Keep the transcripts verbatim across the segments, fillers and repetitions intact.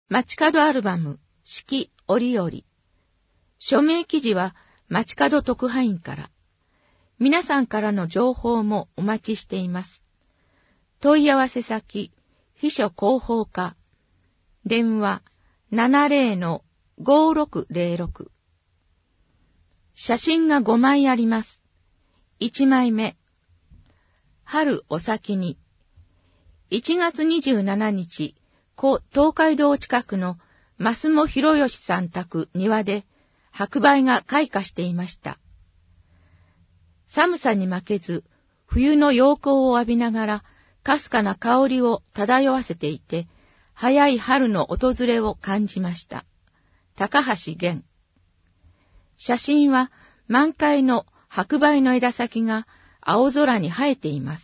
街角アルバム、四季折々。署名記事は街角特派員から。皆さんからの情報もお待ちしています。問い合わせ先、秘書広報課。電話 ななぜろのごろくぜろろく。写真がごまいあります。いちまいめ。春お先に。いちがつにじゅうしちにち、故東海道近くの増茂博義さん宅庭で白梅が開花していました。寒さに負けず、冬の陽光を浴びながら、かすかな香りを漂わせていて、早い春の訪れを感じました。高橋源。写真は満開の白梅の枝先が青空に生えています。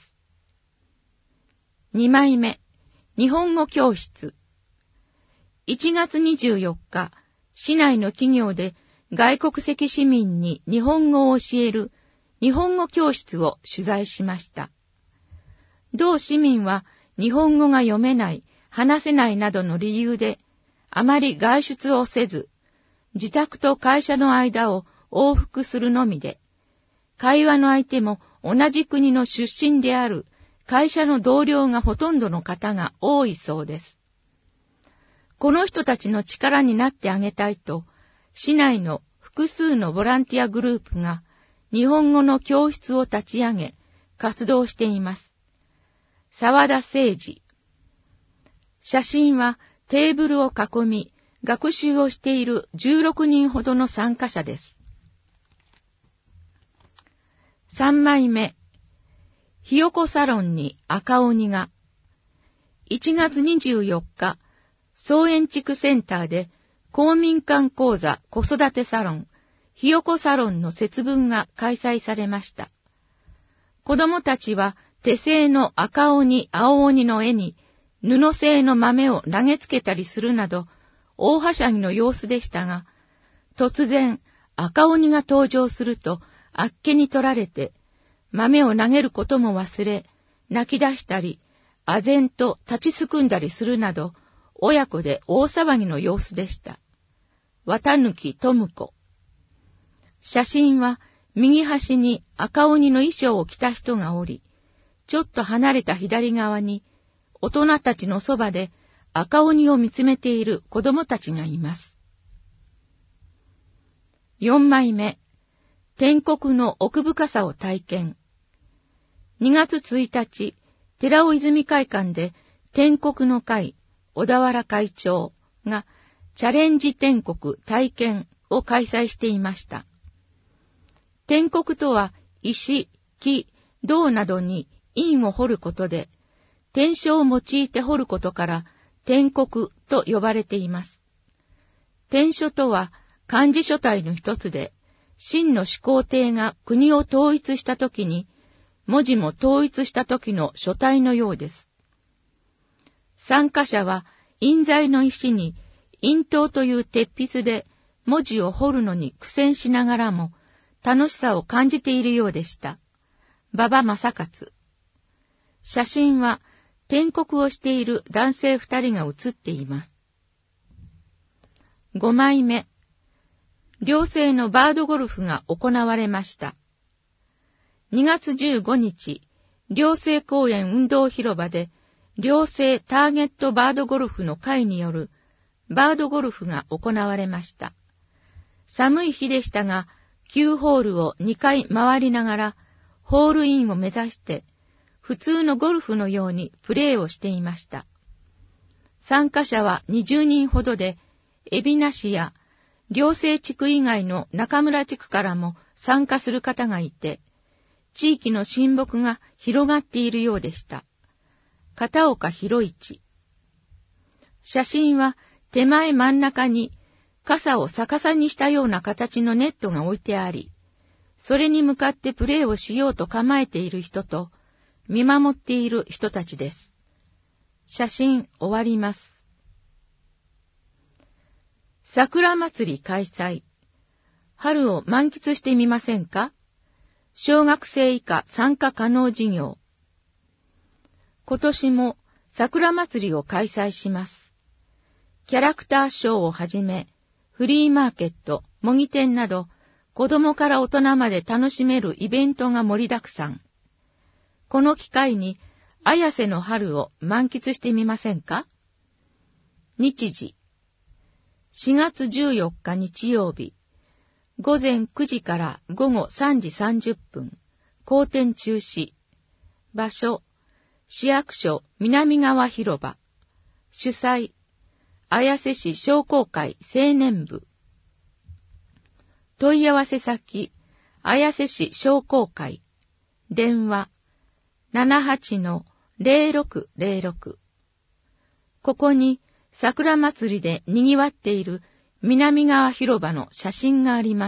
にまいめ、日本語教室。いちがつにじゅうよっか、市内の企業で外国籍市民に日本語を教える日本語教室を取材しました。同市民は日本語が読めない、話せないなどの理由で、あまり外出をせず、自宅と会社の間を往復するのみで、会話の相手も同じ国の出身である会社の同僚がほとんどの方が多いそうです。この人たちの力になってあげたいと、市内の複数のボランティアグループが日本語の教室を立ち上げ、活動しています。沢田誠二。写真はテーブルを囲み、学習をしているじゅうろくにんほどの参加者です。さんまいめ。ひよこサロンに赤鬼が。いちがつにじゅうよっか、総園地区センターで公民館講座子育てサロン、ひよこサロンの節分が開催されました。子供たちは手製の赤鬼、青鬼の絵に布製の豆を投げつけたりするなど大はしゃぎの様子でしたが、突然赤鬼が登場するとあっけに取られて、豆を投げることも忘れ、泣き出したり、唖然と立ちすくんだりするなど、親子で大騒ぎの様子でした。綿貫智子。写真は右端に赤鬼の衣装を着た人がおり、ちょっと離れた左側に大人たちのそばで赤鬼を見つめている子供たちがいます。よんまいめ。天国の奥深さを体験。にがつついたち、寺尾泉会館で天国の会、小田原会長がチャレンジ天国体験を開催していました。天国とは石、木、銅などに印を彫ることで、天書を用いて彫ることから天国と呼ばれています。天書とは漢字書体の一つで、秦の始皇帝が国を統一したときに、文字も統一した時の書体のようです。参加者は印材の石に印刀という鉄筆で文字を彫るのに苦戦しながらも楽しさを感じているようでした。馬場正勝。写真は篆刻をしている男性二人が写っています。ごまいめ。寮生のバードゴルフが行われました。にがつじゅうごにち、寮生公園運動広場で、寮生ターゲットバードゴルフの会によるバードゴルフが行われました。寒い日でしたが、きゅうホールをにかい回りながら、ホールインを目指して、普通のゴルフのようにプレーをしていました。参加者はにじゅうにんほどで、海老名市や寮生地区以外の中村地区からも参加する方がいて、地域の親睦が広がっているようでした。片岡博一。写真は手前真ん中に傘を逆さにしたような形のネットが置いてあり、それに向かってプレーをしようと構えている人と見守っている人たちです。写真終わります。桜祭り開催。春を満喫してみませんか？小学生以下参加可能事業。今年も桜祭りを開催します。 キャラクターショーをはじめ、フリーマーケット、模擬店など、子供から大人まで楽しめるイベントが盛りだくさん。この機会に、綾瀬の春を満喫してみませんか？日時。しがつじゅうよっか日曜日。午前くじから午後さんじさんじゅっぷん。公展中止。場所。市役所南側広場。主催。綾瀬市商工会青年部。問い合わせ先。綾瀬市商工会。電話。ななはちのゼロろくゼロろく。ここに桜祭りで賑わっている南側広場の写真があります。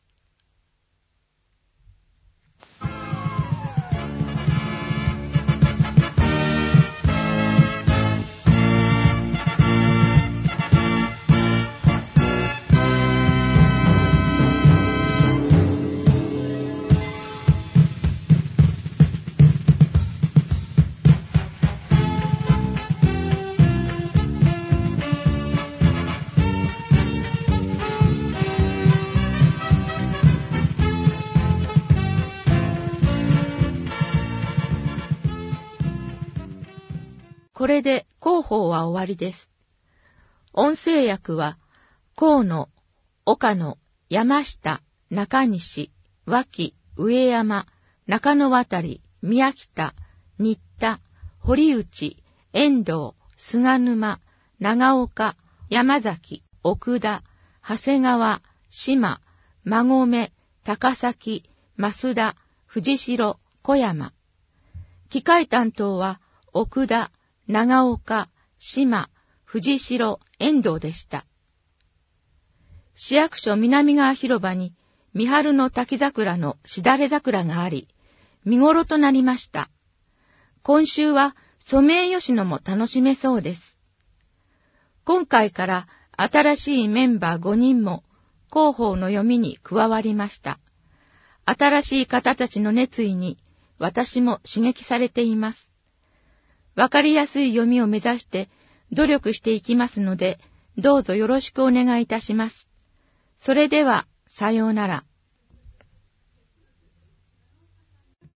これで広報は終わりです。音声訳は、河野、岡野、山下、中西、脇、上山、中野渡、宮北、新田、堀内、遠藤、菅沼、長岡、山崎、奥田、長谷川、島、馬込、高崎、増田、藤代、小山。機械担当は、奥田、長岡、島、藤代、遠藤でした。市役所南側広場に、三春の滝桜のしだれ桜があり、見頃となりました。今週はソメイヨシノも楽しめそうです。今回から新しいメンバーごにんも広報の読みに加わりました。新しい方たちの熱意に私も刺激されています。わかりやすい読みを目指して努力していきますので、どうぞよろしくお願いいたします。それでは、さようなら。